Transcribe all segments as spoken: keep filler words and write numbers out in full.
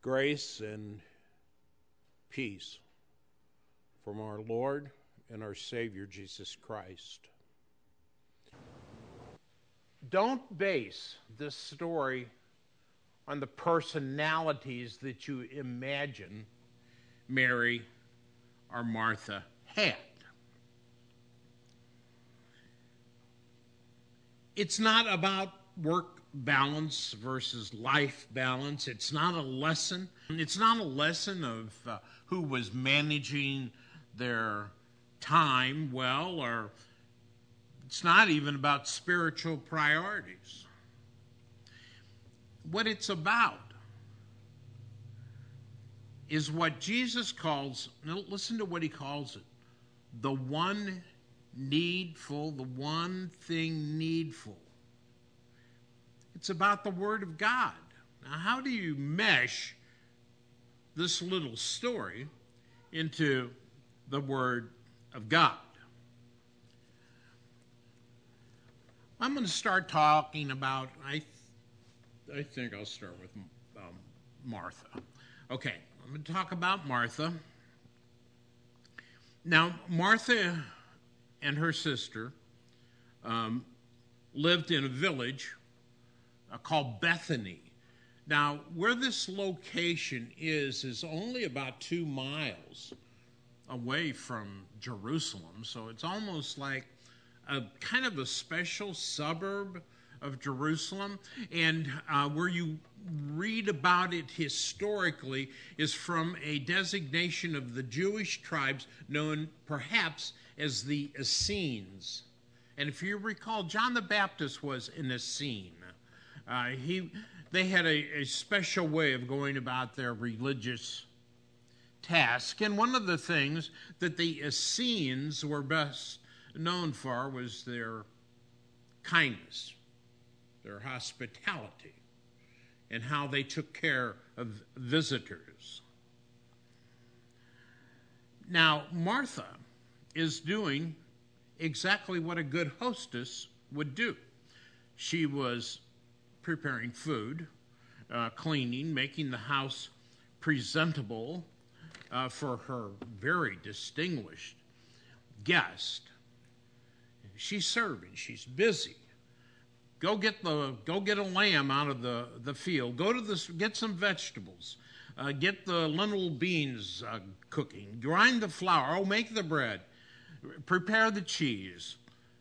Grace and peace from our Lord and our Savior, Jesus Christ. Don't base this story on the personalities that you imagine Mary or Martha had. It's not about work balance versus life balance. It's not a lesson. It's not a lesson of uh, who was managing their time well, or it's not even about spiritual priorities. What it's about is what Jesus calls, listen to what he calls it, the one needful, the one thing needful. It's about the Word of God. Now, how do you mesh this little story into the Word of God? I'm going to start talking about, I, th- I think I'll start with um, Martha. Okay, I'm going to talk about Martha. Now, Martha and her sister um, lived in a village uh, called Bethany. Now, where this location is, is only about two miles away from Jerusalem. So it's almost like a kind of a special suburb of Jerusalem. And uh, where you read about it historically is from a designation of the Jewish tribes known perhaps as the Essenes. And if you recall, John the Baptist was an Essene. Uh, he, they had a, a special way of going about their religious task. And one of the things that the Essenes were best known for was their kindness, their hospitality, and how they took care of visitors. Now, Martha is doing exactly what a good hostess would do. She was preparing food, uh, cleaning, making the house presentable uh, for her very distinguished guest. She's serving. She's busy. Go get the go get a lamb out of the, the field. Go to the get some vegetables. Uh, get the lentil beans uh, cooking. Grind the flour. Oh, make the bread. Prepare the cheese.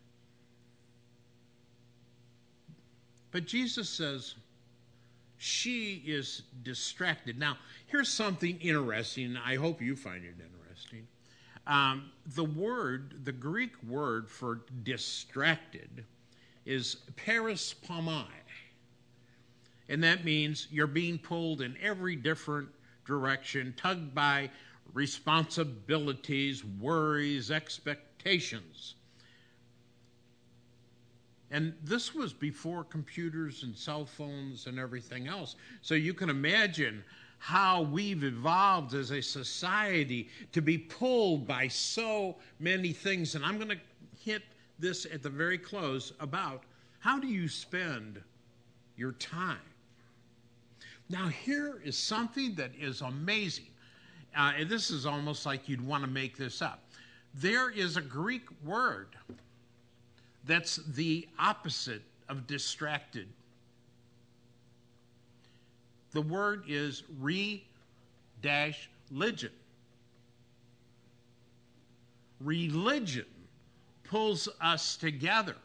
But Jesus says she is distracted. Now, here's something interesting. I hope you find it interesting. Um, the word, the Greek word for distracted is perispomai. And that means you're being pulled in every different direction, tugged by responsibilities, worries, expectations. And this was before computers and cell phones and everything else. So you can imagine how we've evolved as a society to be pulled by so many things. And I'm going to hit this at the very close about how do you spend your time. Now, here is something that is amazing. Uh, and this is almost like you'd want to make this up. There is a Greek word that's the opposite of distracted. The word is re-religion. Religion pulls us together.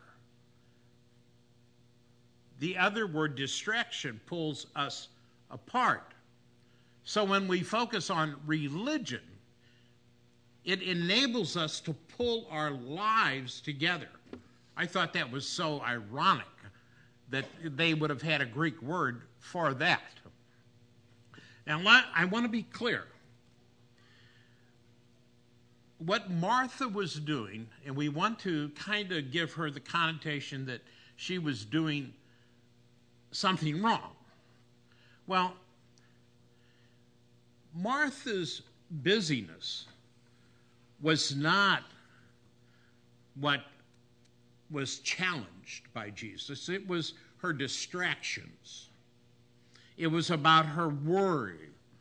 The other word, distraction, pulls us apart. So when we focus on religion, it enables us to pull our lives together. I thought that was so ironic that they would have had a Greek word for that. Now, I want to be clear. What Martha was doing, and we want to kind of give her the connotation that she was doing something wrong. Well, Martha's busyness was not what was challenged by Jesus. It was her distractions. It was about her worry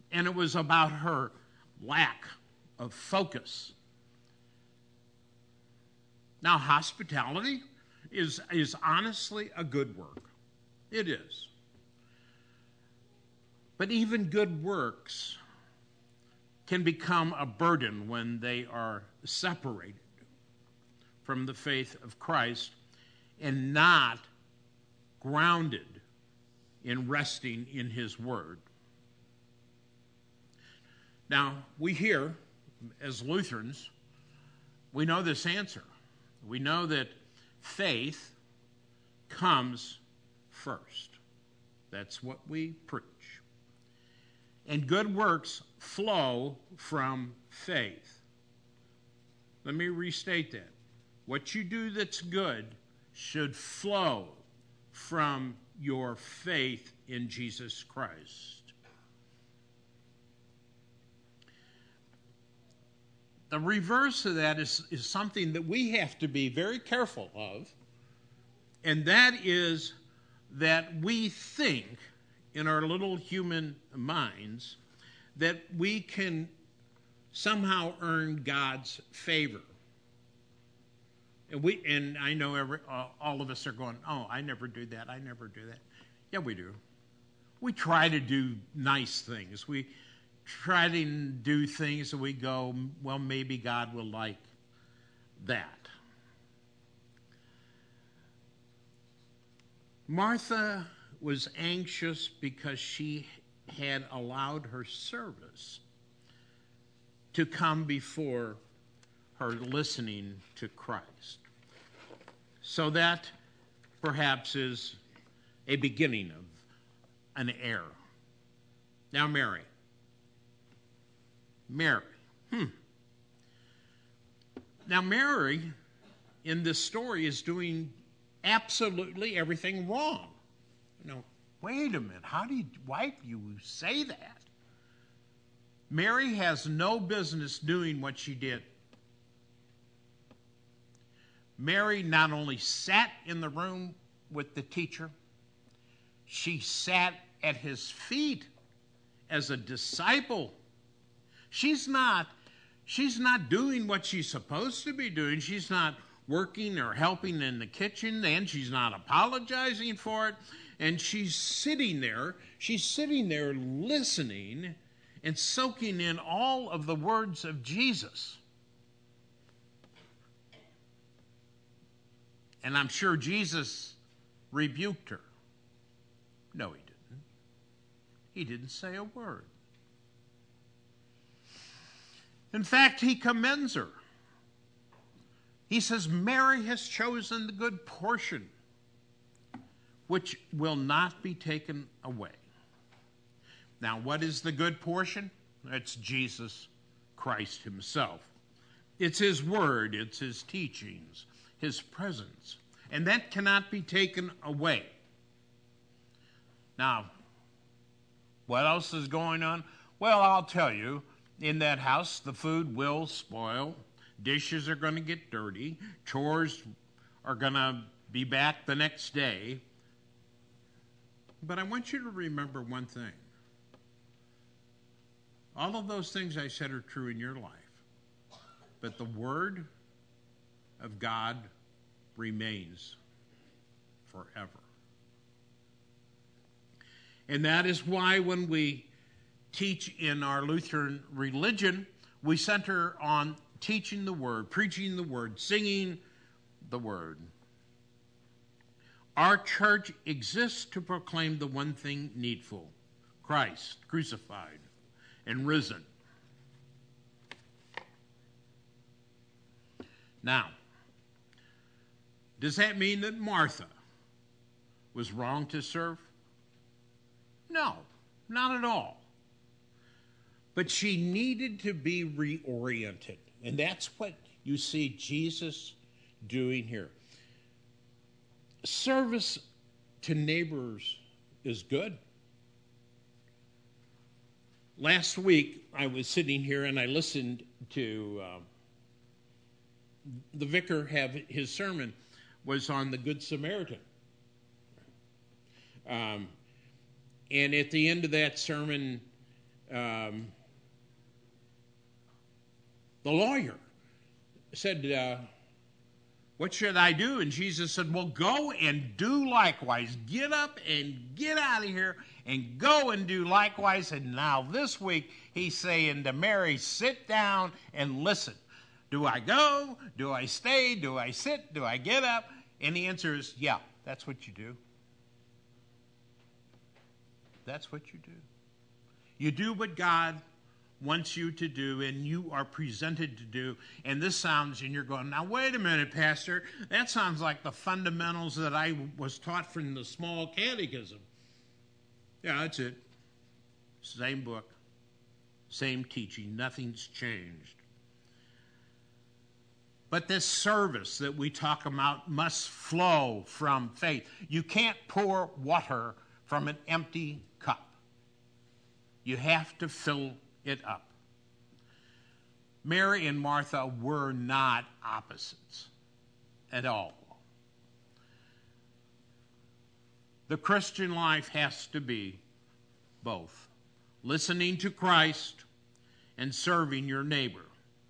and it was about her lack of focus. Now, hospitality is, is honestly a good work. It is. But even good works can become a burden when they are separated from the faith of Christ and not grounded in resting in his word. Now, we hear, as Lutherans, we know this answer. We know that faith comes first. That's what we preach. And good works flow from faith. Let me restate that. What you do that's good should flow from your faith in Jesus Christ. The reverse of that is, is something that we have to be very careful of, and that is that we think in our little human minds that we can somehow earn God's favor. And we and I know every, uh, all of us are going, oh, I never do that, I never do that. Yeah, we do. We try to do nice things. We try to do things that we go, well, maybe God will like that. Martha was anxious because she had allowed her service to come before her listening to Christ. So that perhaps is a beginning of an error. Now, Mary. Mary. Hmm. Now, Mary in this story is doing absolutely everything wrong. Now, wait a minute. How do you, why do you say that? Mary has no business doing what she did. Mary not only sat in the room with the teacher, she sat at his feet as a disciple. She's not, she's not doing what she's supposed to be doing. She's not working or helping in the kitchen, and she's not apologizing for it. And she's sitting there, she's sitting there listening and soaking in all of the words of Jesus. And I'm sure Jesus rebuked her. No, he didn't. He didn't say a word. In fact, he commends her. He says, Mary has chosen the good portion, which will not be taken away. Now, what is the good portion? It's Jesus Christ himself. It's his word, it's his teachings, his presence, and that cannot be taken away. Now, what else is going on? Well, I'll tell you, in that house, the food will spoil, dishes are going to get dirty, chores are going to be back the next day. But I want you to remember one thing. All of those things I said are true in your life, but the Word of God remains forever. And that is why when we teach in our Lutheran religion, we center on teaching the Word, preaching the Word, singing the Word. Our church exists to proclaim the one thing needful, Christ crucified and risen. Now, does that mean that Martha was wrong to serve? No, not at all. But she needed to be reoriented. And that's what you see Jesus doing here. Service to neighbors is good. Last week, I was sitting here and I listened to uh, the vicar have his sermon was on the Good Samaritan. Um, and at the end of that sermon, um, the lawyer said, uh, what should I do? And Jesus said, well, go and do likewise. Get up and get out of here and go and do likewise. And now this week he's saying to Mary, sit down and listen. Do I go? Do I stay? Do I sit? Do I get up? And the answer is, yeah, that's what you do. That's what you do. You do what God wants you to do, and you are presented to do. And this sounds, and you're going, now wait a minute, Pastor, that sounds like the fundamentals that I was taught from the small catechism. Yeah, that's it. Same book, same teaching, nothing's changed. But this service that we talk about must flow from faith. You can't pour water from an empty cup. You have to fill it up. Mary and Martha were not opposites at all. The Christian life has to be both listening to Christ and serving your neighbor.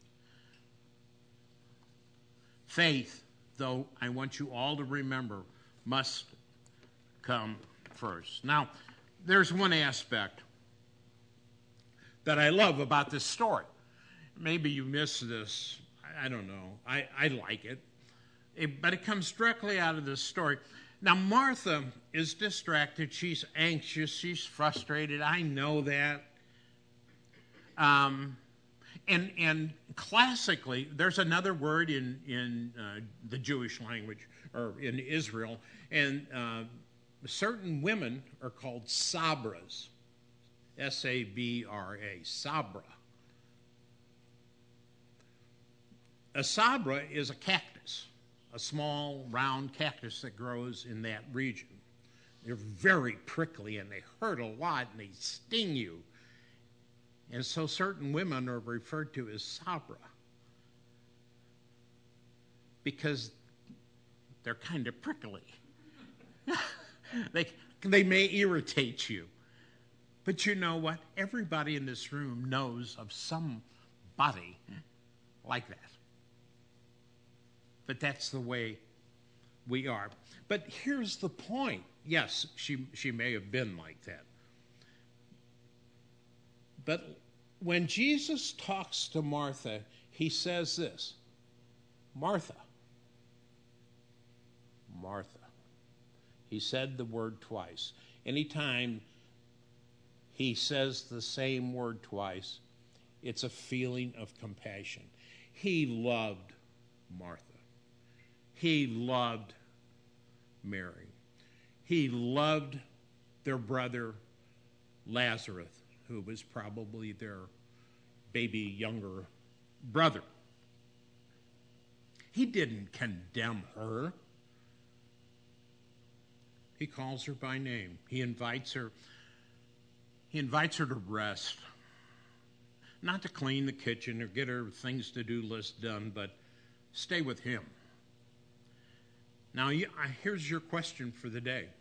Faith, though, I want you all to remember, must come first. Now, there's one aspect that I love about this story. Maybe you missed this. I don't know. I, I like it. it. But it comes directly out of this story. Now, Martha is distracted. She's anxious. She's frustrated. I know that. Um, and and classically, there's another word in, in uh, the Jewish language, or in Israel, and uh, certain women are called sabras. S A B R A, sabra. A sabra is a cactus, a small, round cactus that grows in that region. They're very prickly, and they hurt a lot, and they sting you. And so certain women are referred to as sabra because they're kind of prickly. they, they may irritate you. But you know what? Everybody in this room knows of somebody like that. But that's the way we are. But here's the point. Yes, she, she may have been like that. But when Jesus talks to Martha, he says this, Martha, Martha. He said the word twice. Anytime he says the same word twice, it's a feeling of compassion. He loved Martha. He loved Mary. He loved their brother Lazarus, who was probably their baby younger brother. He didn't condemn her. He calls her by name. He invites her. He invites her to rest. Not to clean the kitchen or get her things to do list done, but stay with him. Now, here's your question for the day.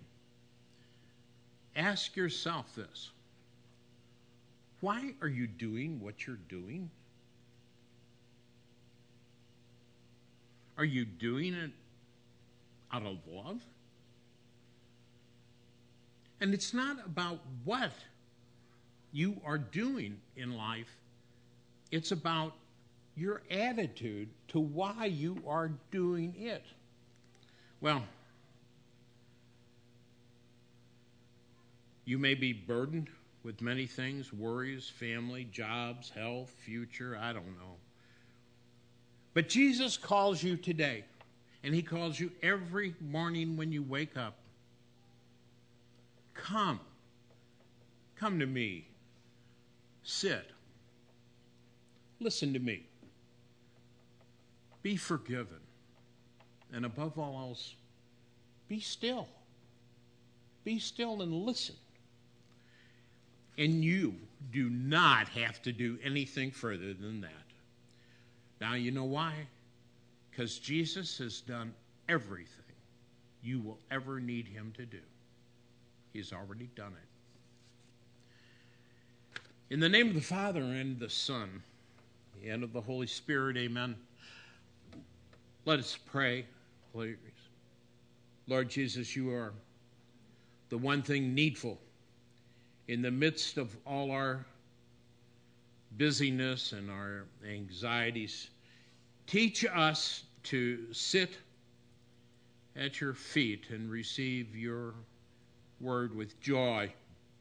Ask yourself this. Why are you doing what you're doing? Are you doing it out of love? And it's not about what you are doing in life. It's about your attitude to why you are doing it. Well, you may be burdened with many things, worries, family, jobs, health, future, I don't know. But Jesus calls you today, and he calls you every morning when you wake up. Come. Come to me. Sit. Listen to me. Be forgiven. And above all else, be still. Be still and listen. And you do not have to do anything further than that. Now, you know why? Because Jesus has done everything you will ever need him to do. He's already done it. In the name of the Father, and the Son, and of the Holy Spirit, amen. Let us pray, please. Lord Jesus, you are the one thing needful in the midst of all our busyness and our anxieties. Teach us to sit at your feet and receive your word with joy.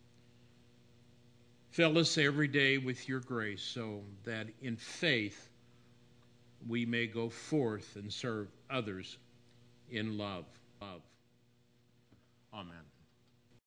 Fill us every day with your grace so that in faith we may go forth and serve others in love. Love. Amen.